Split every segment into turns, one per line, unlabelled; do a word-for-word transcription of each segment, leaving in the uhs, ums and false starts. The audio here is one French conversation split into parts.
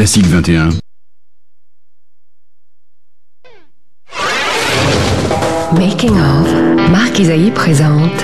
Classique vingt et un.
Making of, Marc Isaïe présente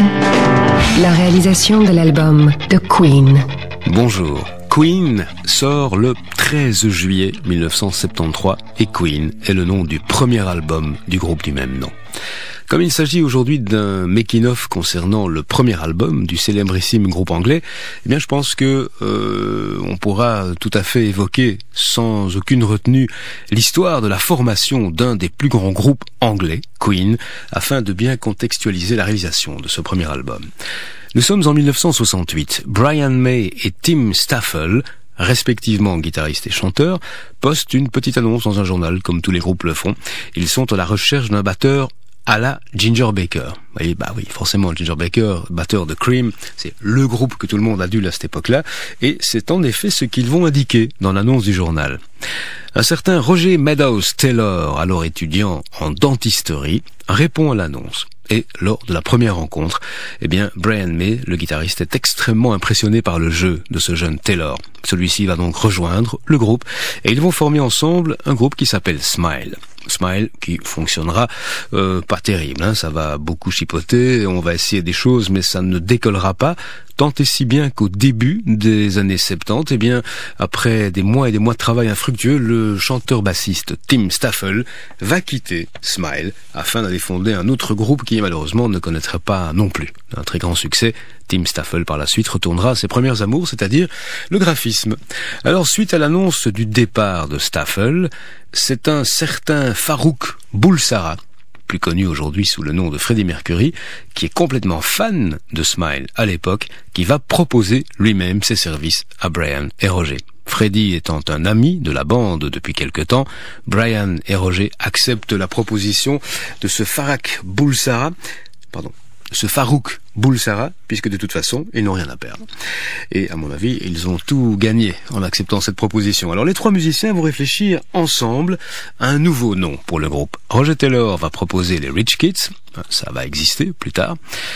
la réalisation de l'album de Queen.
Bonjour. Queen sort le treize juillet mille neuf cent soixante-treize et Queen est le nom du premier album du groupe du même nom. Comme il s'agit aujourd'hui d'un making-of concernant le premier album du célébrissime groupe anglais, eh bien je pense que euh, on pourra tout à fait évoquer sans aucune retenue l'histoire de la formation d'un des plus grands groupes anglais, Queen, afin de bien contextualiser la réalisation de ce premier album. Nous sommes en mille neuf cent soixante-huit. Brian May et Tim Staffell, respectivement guitaristes et chanteurs, postent une petite annonce dans un journal, comme tous les groupes le font. Ils sont à la recherche d'un batteur à la Ginger Baker. Vous voyez, bah oui, forcément, Ginger Baker, batteur de Cream, c'est le groupe que tout le monde adule à cette époque-là, et c'est en effet ce qu'ils vont indiquer dans l'annonce du journal. Un certain Roger Meadows Taylor, alors étudiant en dentisterie, répond à l'annonce. Et lors de la première rencontre, eh bien, Brian May, le guitariste, est extrêmement impressionné par le jeu de ce jeune Taylor. Celui-ci va donc rejoindre le groupe et ils vont former ensemble un groupe qui s'appelle Smile. Smile qui fonctionnera euh, pas terrible, hein, ça va beaucoup chipoter, on va essayer des choses mais ça ne décollera pas, tant et si bien qu'au début des années soixante-dix, eh bien, après des mois et des mois de travail infructueux, le chanteur-bassiste Tim Staffell va quitter Smile afin d'aller fonder un autre groupe qui malheureusement ne connaîtra pas non plus un très grand succès. Tim Staffell par la suite retournera à ses premières amours, c'est-à-dire le graphisme. Alors suite à l'annonce du départ de Staffell, c'est un certain Farouk Bulsara, plus connu aujourd'hui sous le nom de Freddie Mercury, qui est complètement fan de Smile à l'époque, qui va proposer lui-même ses services à Brian et Roger. Freddie étant un ami de la bande depuis quelque temps, Brian et Roger acceptent la proposition de ce Farouk Bulsara, pardon, ce Farouk Bulsara, puisque de toute façon, ils n'ont rien à perdre. Et à mon avis, ils ont tout gagné en acceptant cette proposition. Alors les trois musiciens vont réfléchir ensemble à un nouveau nom pour le groupe. Roger Taylor va proposer les Rich Kids, ça va exister plus tard.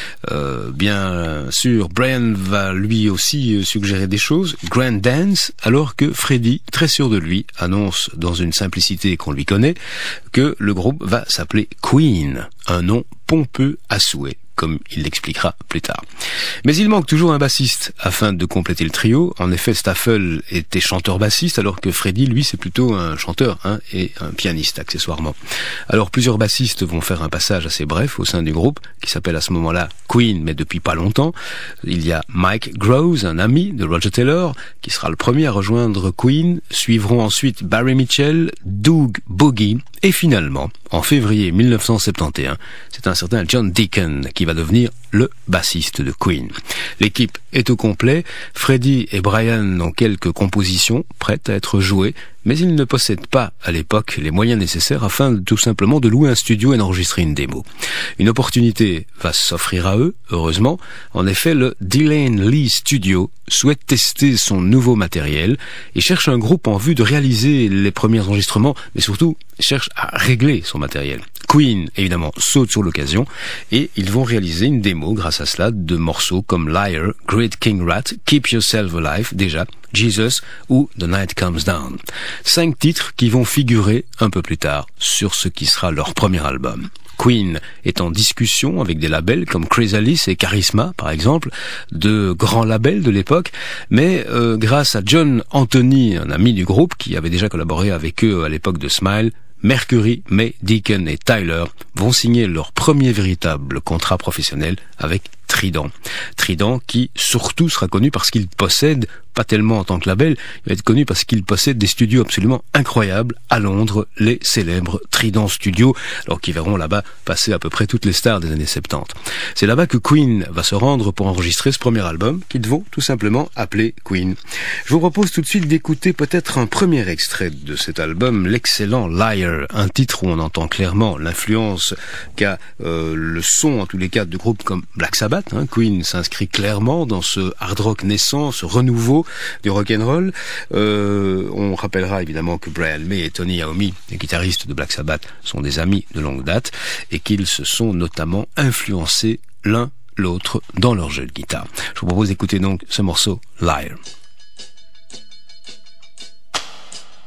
Euh, bien sûr, Brian va lui aussi suggérer des choses, Grand Dance, alors que Freddie, très sûr de lui, annonce dans une simplicité qu'on lui connaît, que le groupe va s'appeler Queen, un nom pompeux à souhait, comme il l'expliquera plus tard. Mais il manque toujours un bassiste afin de compléter le trio. En effet, Staffell était chanteur-bassiste, alors que Freddie, lui, c'est plutôt un chanteur hein, et un pianiste, accessoirement. Alors, plusieurs bassistes vont faire un passage assez bref au sein du groupe, qui s'appelle à ce moment-là Queen, mais depuis pas longtemps. Il y a Mike Groves, un ami de Roger Taylor, qui sera le premier à rejoindre Queen. Suivront ensuite Barry Mitchell, Doug Boggy, et finalement, en février mille neuf cent soixante et onze, c'est un certain John Deacon qui va devenir le bassiste de Queen. L'équipe est au complet, Freddie et Brian ont quelques compositions prêtes à être jouées, mais ils ne possèdent pas à l'époque les moyens nécessaires afin tout simplement de louer un studio et d'enregistrer une démo. Une opportunité va s'offrir à eux, heureusement. En effet, le Delaney Lee Studio souhaite tester son nouveau matériel et cherche un groupe en vue de réaliser les premiers enregistrements, mais surtout cherche à régler son matériel. Queen, évidemment, saute sur l'occasion et ils vont réaliser une démo grâce à cela de morceaux comme Liar, Great King Rat, Keep Yourself Alive, déjà, Jesus ou The Night Comes Down. Cinq titres qui vont figurer un peu plus tard sur ce qui sera leur premier album. Queen est en discussion avec des labels comme Chrysalis et Charisma, par exemple, de grands labels de l'époque, mais euh, grâce à John Anthony, un ami du groupe qui avait déjà collaboré avec eux à l'époque de Smile, Mercury, May, Deacon et Tyler vont signer leur premier véritable contrat professionnel avec Trident. Trident qui surtout sera connu parce qu'il possède, pas tellement en tant que label, il va être connu parce qu'il possède des studios absolument incroyables à Londres, les célèbres Trident Studios, alors qu'ils verront là-bas passer à peu près toutes les stars des années soixante-dix. C'est là-bas que Queen va se rendre pour enregistrer ce premier album, qu'ils vont tout simplement appeler Queen. Je vous propose tout de suite d'écouter peut-être un premier extrait de cet album, l'excellent Liar, un titre où on entend clairement l'influence qu'a euh, le son, en tous les cas, de groupes comme Black Sabbath. Hein. Queen s'inscrit clairement dans ce hard rock naissant, ce renouveau du rock'n'roll. Euh, on rappellera évidemment que Brian May et Tony Iommi, les guitaristes de Black Sabbath, sont des amis de longue date et qu'ils se sont notamment influencés l'un l'autre dans leur jeu de guitare. Je vous propose d'écouter donc ce morceau Liar.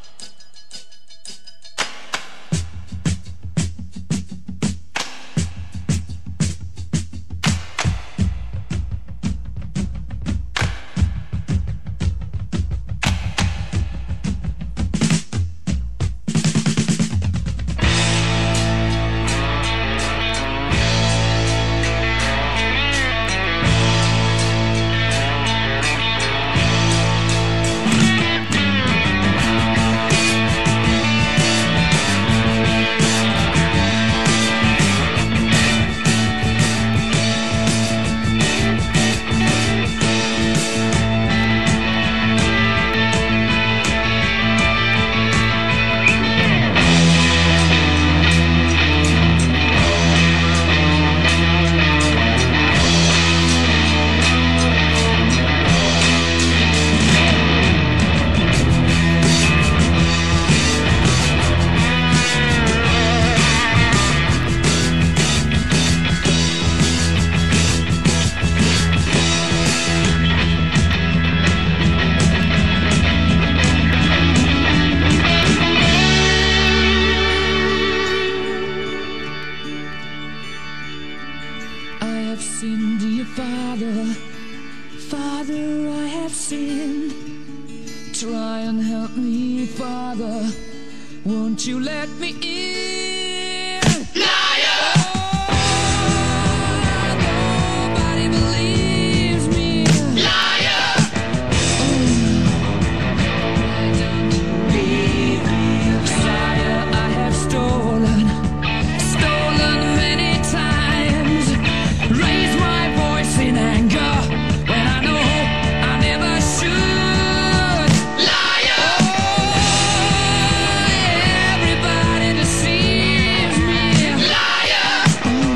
Father, won't you let me in?
Liar!
Oh, nobody believes me.
Liar!
Sire, I have stolen, stolen many times, raised my voice in anger when I know I never should.
Liar!
Oh, everybody deceives me.
Liar!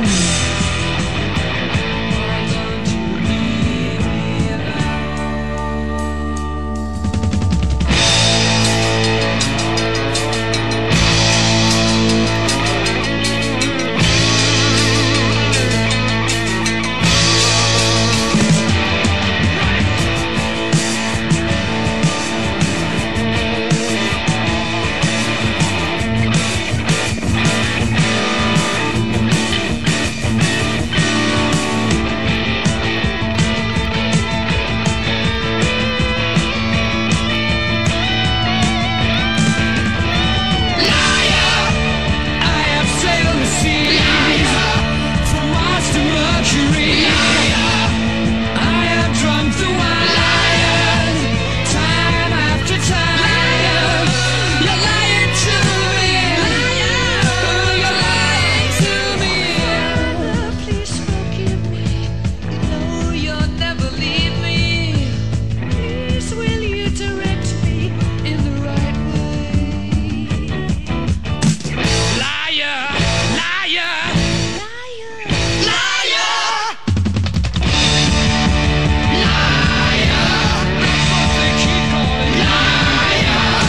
I have sailed the seas from Mars to Mercury. I have drunk the wine time after time. You're lying to me. You're lying to me. Please forgive me. No, you'll never leave me. Please, will you direct me in the right way? Liar, liar, liar, liar. That's what they keep calling liar,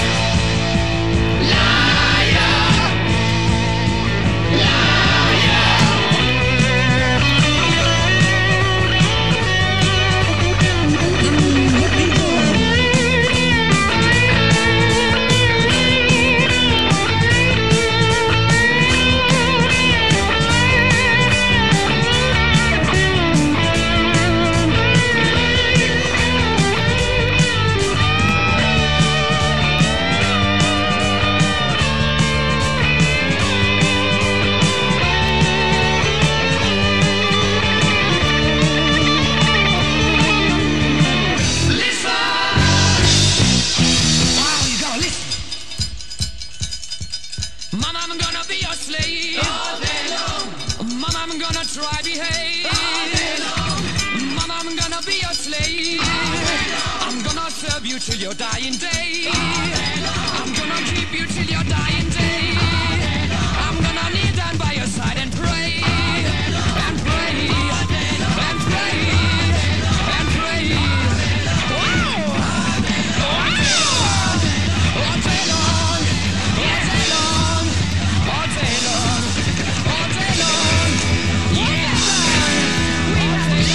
Mama, I'm gonna be your slave. All day long. Mama, I'm gonna try behave. All day long. Mama, I'm gonna be your slave. All day long. I'm gonna serve you till your dying day. All day long. I'm gonna keep you till your dying day. All day long. I'm gonna kneel down by your side and pray. All day long. And pray. All day long. And pray. All day long. And pray. All day long. Wow. All day long. Wow. All day long. All day long. All day long, all day long, yeah, all day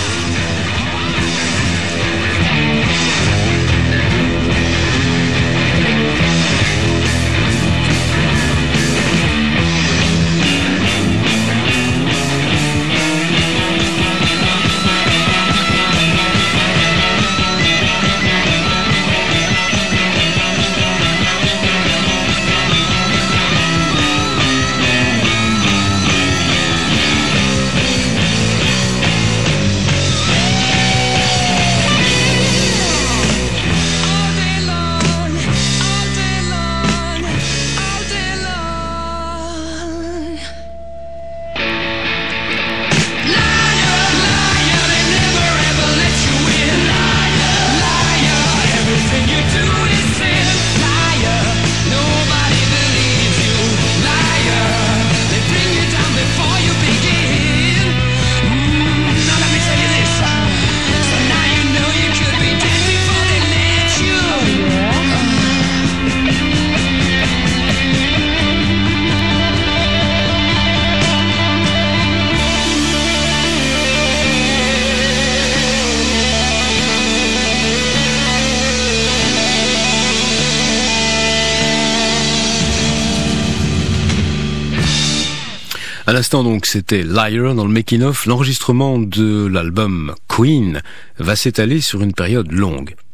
À l'instant donc, c'était Liar dans le making of. L'enregistrement de l'album Queen va s'étaler sur une période longue.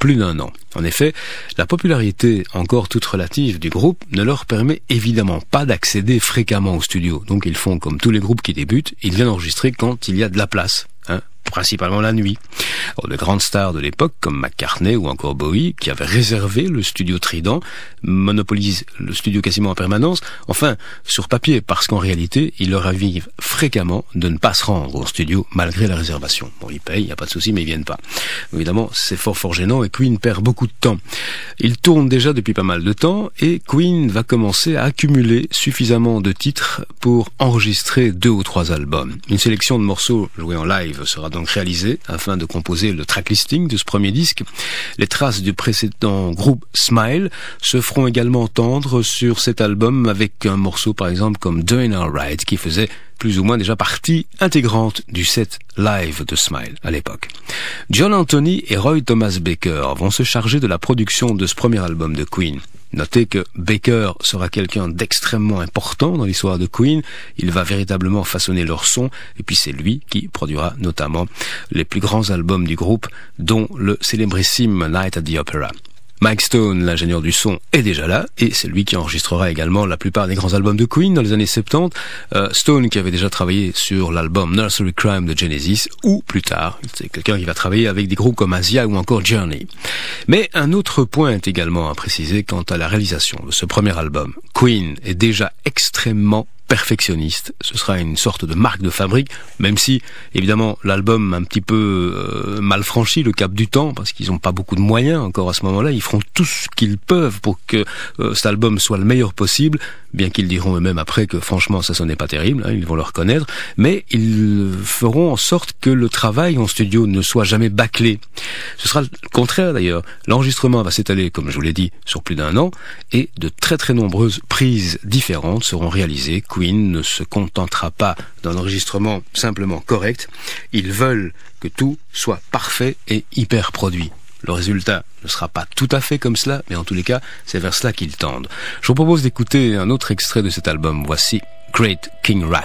plus d'un an. En effet, la popularité encore toute relative du groupe ne leur permet évidemment pas d'accéder fréquemment au studio. Donc ils font comme tous les groupes qui débutent, ils viennent enregistrer quand il y a de la place, hein, principalement la nuit. Alors, de grandes stars de l'époque comme McCartney ou encore Bowie, qui avaient réservé le studio Trident, monopolisent le studio quasiment en permanence, enfin sur papier, parce qu'en réalité, il leur arrive fréquemment de ne pas se rendre au studio malgré la réservation. Bon, ils payent, il n'y a pas de souci, mais ils viennent pas. Évidemment, c'est fort fort gênant et Queen perd beaucoup de temps. Il tourne déjà depuis pas mal de temps et Queen va commencer à accumuler suffisamment de titres pour enregistrer deux ou trois albums. Une sélection de morceaux joués en live sera donc réalisée afin de composer le tracklisting de ce premier disque. Les traces du précédent groupe Smile se feront également entendre sur cet album avec un morceau par exemple comme Doing Alright qui faisait plus ou moins déjà partie intégrante du set live de Smile à l'époque. John Anthony et Roy Thomas Baker vont se charger de la production de ce premier album de Queen. Notez que Baker sera quelqu'un d'extrêmement important dans l'histoire de Queen. Il va véritablement façonner leur son et puis c'est lui qui produira notamment les plus grands albums du groupe, dont le célébrissime Night at the Opera. Mike Stone, l'ingénieur du son, est déjà là et c'est lui qui enregistrera également la plupart des grands albums de Queen dans les années soixante-dix. Euh, Stone qui avait déjà travaillé sur l'album Nursery Crime de Genesis ou plus tard, c'est quelqu'un qui va travailler avec des groupes comme Asia ou encore Journey. Mais un autre point est également à préciser quant à la réalisation de ce premier album. Queen est déjà extrêmement perfectionniste, ce sera une sorte de marque de fabrique, même si évidemment l'album un petit peu euh, mal franchi le cap du temps, parce qu'ils n'ont pas beaucoup de moyens encore à ce moment-là, ils feront tout ce qu'ils peuvent pour que euh, cet album soit le meilleur possible, bien qu'ils diront eux-mêmes après que franchement ça sonnait pas terrible, hein, ils vont le reconnaître, mais ils feront en sorte que le travail en studio ne soit jamais bâclé. Ce sera le contraire d'ailleurs, l'enregistrement va s'étaler, comme je vous l'ai dit, sur plus d'un an, et de très très nombreuses prises différentes seront réalisées. Queen ne se contentera pas d'un enregistrement simplement correct, ils veulent que tout soit parfait et hyper produit. Le résultat ne sera pas tout à fait comme cela, mais en tous les cas, c'est vers cela qu'ils tendent. Je vous propose d'écouter un autre extrait de cet album. Voici Great King Rat.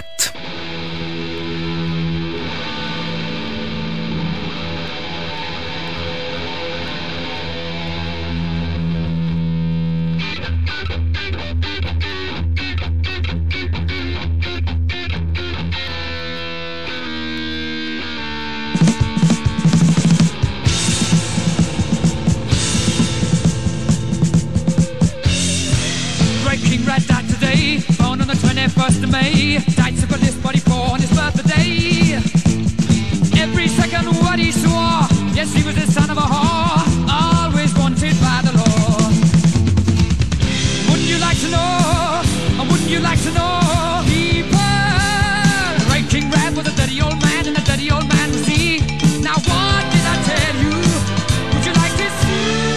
First of May, died so good this body for on his birthday. Every second what he swore, yes he was the son of a whore, always wanted by the law. Wouldn't you like to know, or wouldn't you like to know, people? Great King Rat was a dirty old man, and a dirty old man was he. Now what did I tell you? Would you like to see?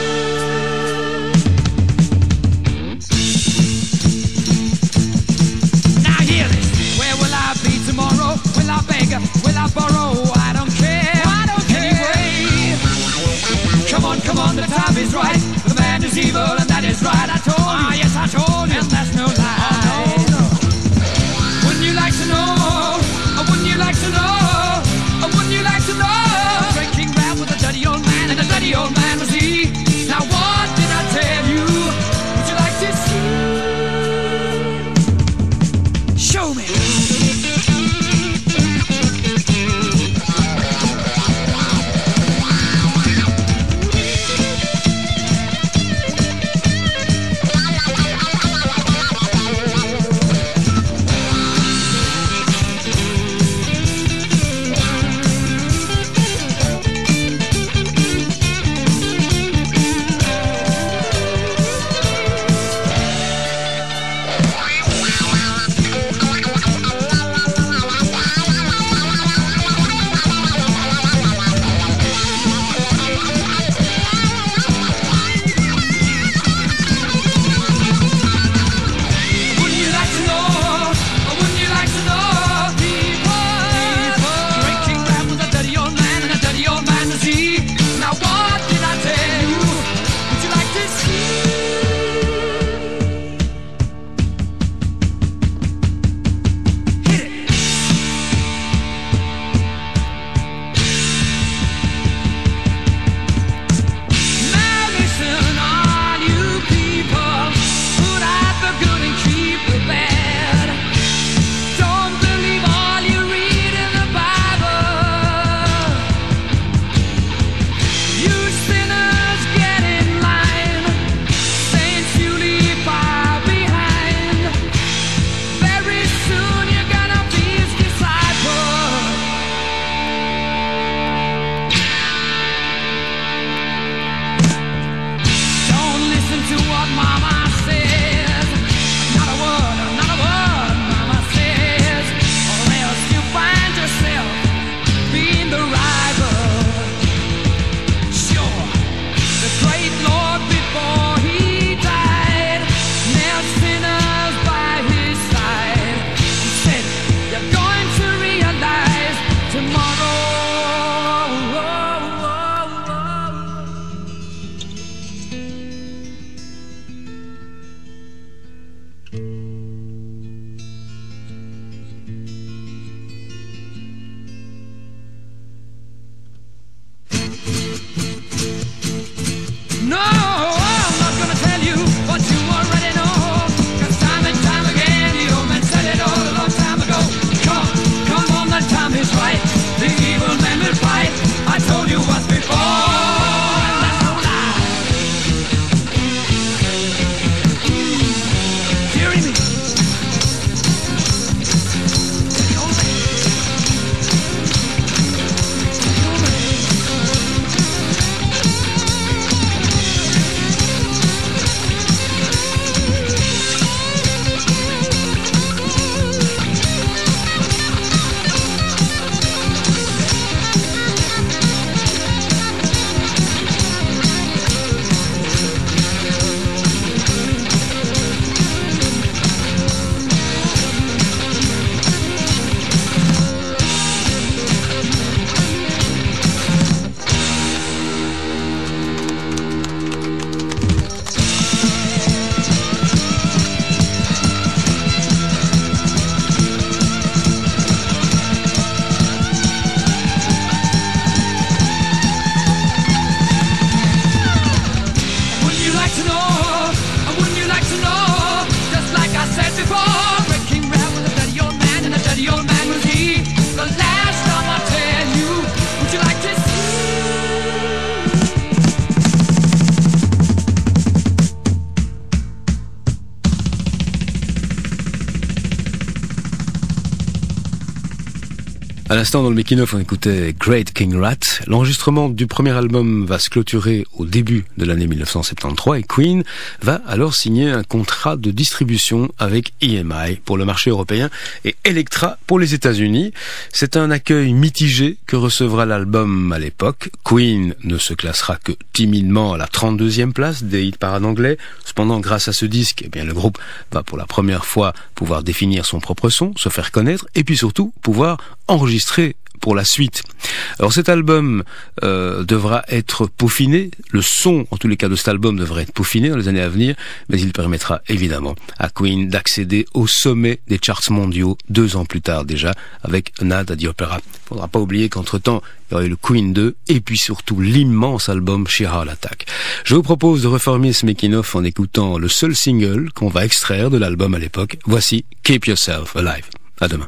À l'instant, dans le making-of, on écoutait Great King Rat. L'enregistrement du premier album va se clôturer au début de l'année mille neuf cent soixante-treize et Queen va alors signer un contrat de distribution avec E M I pour le marché européen et Elektra pour les États-Unis. C'est un accueil mitigé que recevra l'album à l'époque. Queen ne se classera que timidement à la trente-deuxième place des hit parades anglais. Cependant, grâce à ce disque, eh bien, le groupe va pour la première fois pouvoir définir son propre son, se faire connaître et puis surtout pouvoir enregistrer pour la suite. Alors cet album euh, devra être peaufiné, le son en tous les cas de cet album devrait être peaufiné dans les années à venir, mais il permettra évidemment à Queen d'accéder au sommet des charts mondiaux deux ans plus tard déjà avec Night at the Opera. Il ne faudra pas oublier qu'entre-temps il y aurait eu le Queen deux et puis surtout l'immense album Sheer Heart Attack. Je vous propose de reformer ce making-of en écoutant le seul single qu'on va extraire de l'album à l'époque. Voici Keep Yourself Alive. À demain.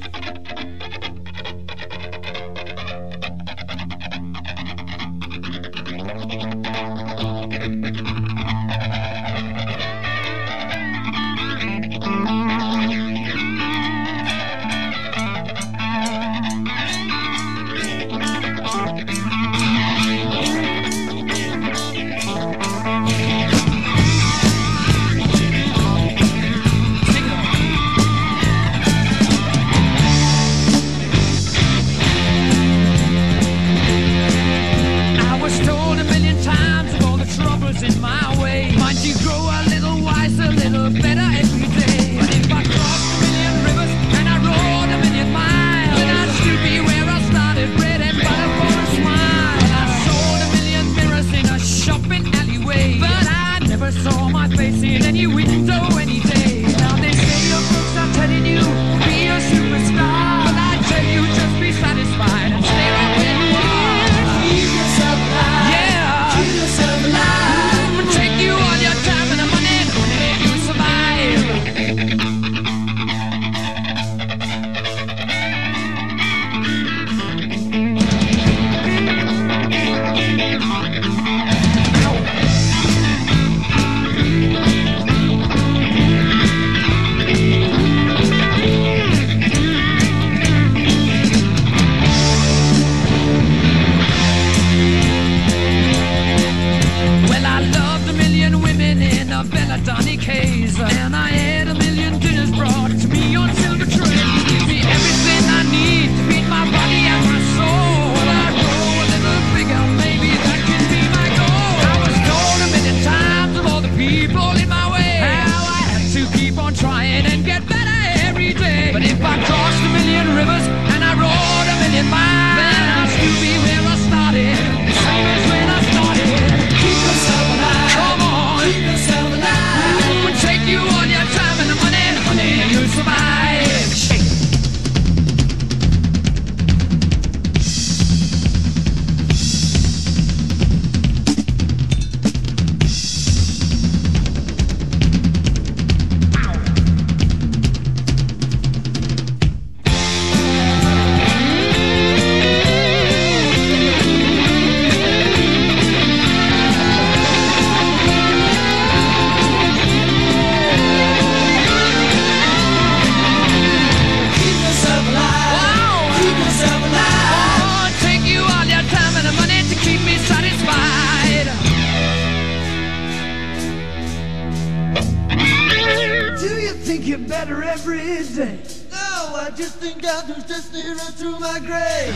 In my way, might you grow a little wiser, a little better every day. But if I crossed a million rivers and I rode a million miles, then I'd still be where I started, bread and butter for a smile. I sold a million mirrors in a shopping alleyway, but I never saw my face in any window any day. Now they say your books are telling you be a superstar, but I tell you just be satisfied and stay right where you are. Keep yourself alive. Yeah. Keep yourself alive. And I had a million dinners brought to me on silver trays. Give me everything I need to feed my body and my soul. Well, I grow a little bigger, maybe that can be my goal. I was told a million times of all the people in my way how I had to keep on trying and get better every day. But if I crossed a million rivers and I rode a million miles, then I'll still be where I started, the same as when I started. Keep yourself alive. Come on. Keep yourself alive. Take you all your time and the money, money, and you'll survive. Shake. Better every day. No, I just think I'll just stay right through my grave.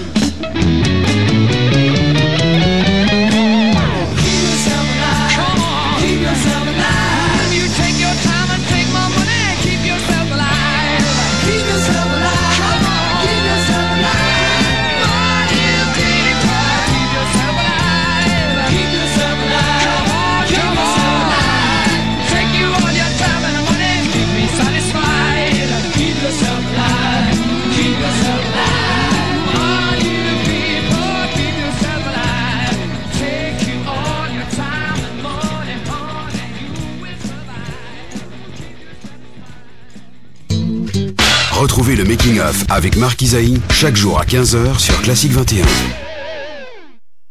Keep yourself alive. Come on. Keep yourself alive. You take your time and take my money. Keep yourself alive. Keep yourself alive. Come on. Keep yourself alive. Money, pretty pie. Keep yourself alive. Keep yourself alive. Come on, come on. Take you all your time and money. Keep me satisfied. Keep yourself alive. Keep yourself alive. All you people, keep yourself alive. Take you all your time and money, money, you will survive.
Retrouvez le making of avec Marc Isaïe chaque jour à quinze heures sur Classique vingt et un.